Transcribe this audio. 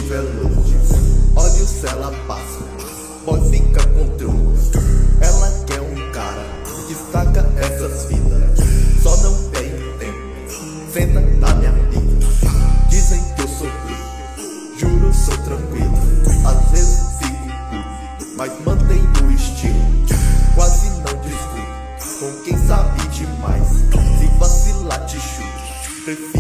veloz. Olha o céu, ela passa, pode ficar com troco. Ela quer um cara que saca essas vidas. Só não tem tempo, senta na minha vida. Dizem que eu sou ruim, juro sou tranquilo. Às vezes fico puto, mas mantenho o estilo. Quase não discuto com quem sabe demais. Se vacilar te chuto, prefiro